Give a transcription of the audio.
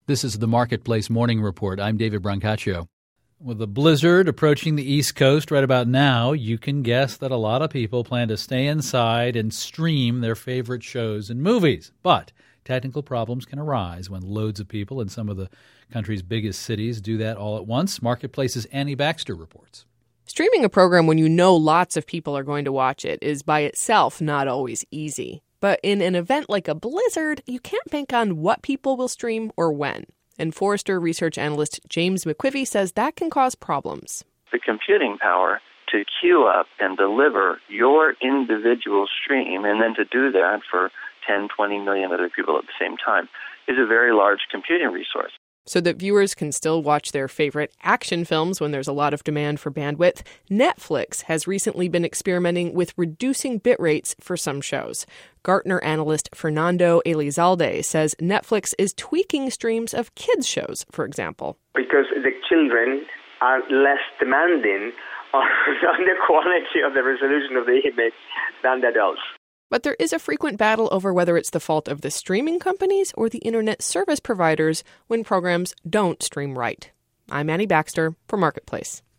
This is the Marketplace Morning Report. I'm David Brancaccio. With a blizzard approaching the East Coast right about now, you can guess that a lot of people plan to stay inside and stream their favorite shows and movies. But technical problems can arise when loads of people in some of the country's biggest cities do that all at once. Marketplace's Annie Baxter reports. Streaming a program when you know lots of people are going to watch it is by itself not always easy. But in an event like a blizzard, you can't bank on what people will stream or when. And Forrester research analyst James McQuivey says that can cause problems. The computing power to queue up and deliver your individual stream, and then to do that for 10, 20 million other people at the same time, is a very large computing resource. So that viewers can still watch their favorite action films when there's a lot of demand for bandwidth, Netflix has recently been experimenting with reducing bit rates for some shows. Gartner analyst Fernando Elizalde says Netflix is tweaking streams of kids' shows, for example. Because the children are less demanding on the quality of the resolution of the image than the adults. But there is a frequent battle over whether it's the fault of the streaming companies or the internet service providers when programs don't stream right. I'm Annie Baxter for Marketplace.